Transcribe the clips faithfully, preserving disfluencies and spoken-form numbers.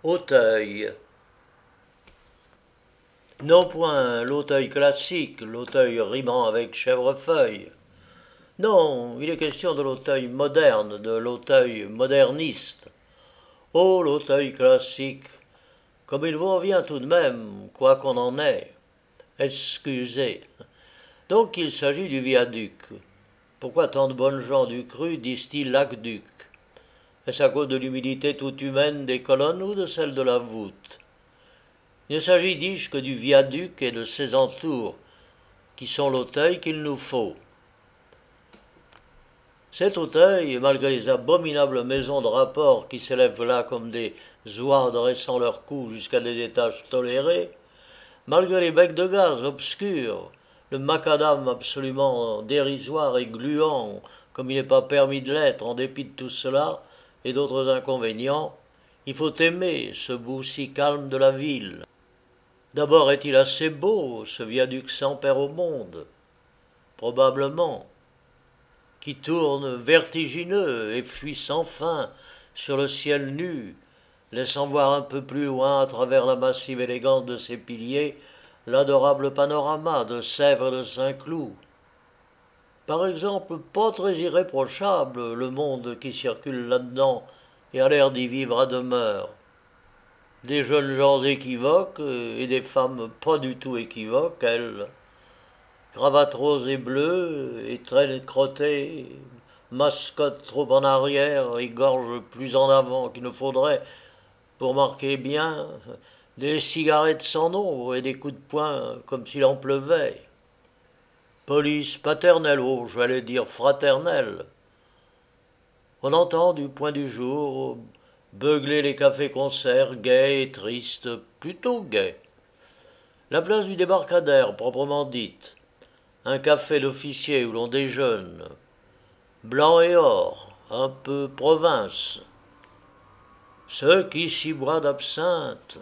Auteuil. Non point l'auteuil classique, l'auteuil rimant avec chèvrefeuille. Non, il est question de l'auteuil moderne, de l'auteuil moderniste. Oh, l'auteuil classique, comme il vous revient tout de même, quoi qu'on en ait. Excusez. Donc il s'agit du viaduc. Pourquoi tant de bonnes gens du cru disent-ils l'aqueduc? Est-ce à cause de l'humidité toute humaine des colonnes ou de celle de la voûte? Il ne s'agit, dis-je, que du viaduc et de ses entours, qui sont l'auteuil qu'il nous faut. Cet auteuil, malgré les abominables maisons de rapport qui s'élèvent là comme des oies dressant leur cou jusqu'à des étages tolérés, malgré les becs de gaz obscurs, le macadam absolument dérisoire et gluant, comme il n'est pas permis de l'être en dépit de tout cela et d'autres inconvénients, il faut aimer ce bout si calme de la ville. D'abord est-il assez beau, ce viaduc sans pair au monde? Probablement. Qui tourne vertigineux et fuit sans fin sur le ciel nu, laissant voir un peu plus loin à travers la massive élégance de ses piliers l'adorable panorama de Sèvres de Saint-Cloud. Par exemple, pas très irréprochable le monde qui circule là-dedans et a l'air d'y vivre à demeure. Des jeunes gens équivoques et des femmes pas du tout équivoques, elles. Cravate rose et bleue, et traîne crottée, mascotte trop en arrière et gorge plus en avant qu'il ne faudrait pour marquer bien, des cigarettes sans nombre et des coups de poing comme s'il en pleuvait. Police paternelle, oh, j'allais dire fraternelle. On entend du point du jour beugler les cafés-concerts, gais et tristes, plutôt gais. La place du débarcadère, proprement dite. Un café d'officier où l'on déjeune. Blanc et or, un peu province. Ceux qui s'y boivent d'absinthe.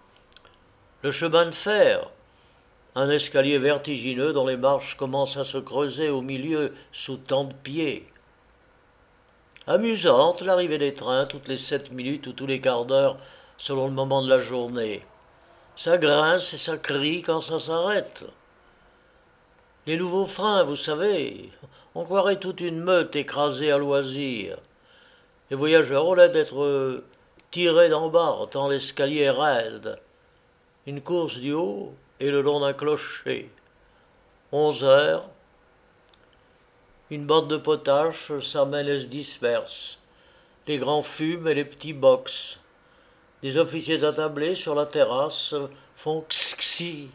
Le chemin de fer, un escalier vertigineux dont les marches commencent à se creuser au milieu sous tant de pieds. Amusante l'arrivée des trains toutes les sept minutes ou tous les quarts d'heure selon le moment de la journée. Ça grince et ça crie quand ça s'arrête. Les nouveaux freins, vous savez, on croirait toute une meute écrasée à loisir. Les voyageurs ont l'air d'être tirés d'en bas tant l'escalier est raide. Une course du haut et le long d'un clocher. Onze heures. Une bande de potaches s'amène et se disperse. Les grands fument et les petits boxent. Des officiers attablés sur la terrasse font xxi.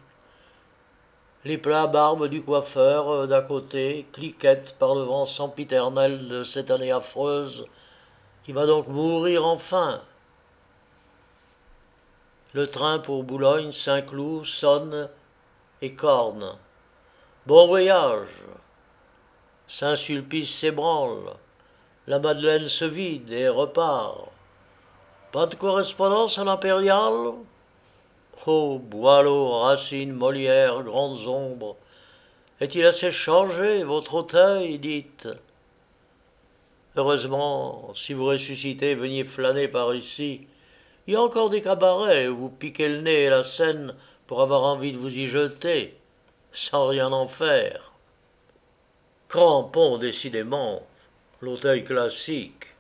Les plats barbes du coiffeur d'à côté cliquettent par le vent sempiternel de cette année affreuse qui va donc mourir enfin. Le train pour Boulogne-Saint-Cloud sonne et corne. Bon voyage. Saint-Sulpice s'ébranle. La Madeleine se vide et repart. Pas de correspondance à l'Impériale? Oh, Boileau, Racine, Molière, grandes ombres. Est-il assez changé, votre auteuil, dites? Heureusement, si vous ressuscitez, veniez flâner par ici. Il y a encore des cabarets où vous piquez le nez et la scène pour avoir envie de vous y jeter, sans rien en faire. Crampon, décidément, l'auteuil classique.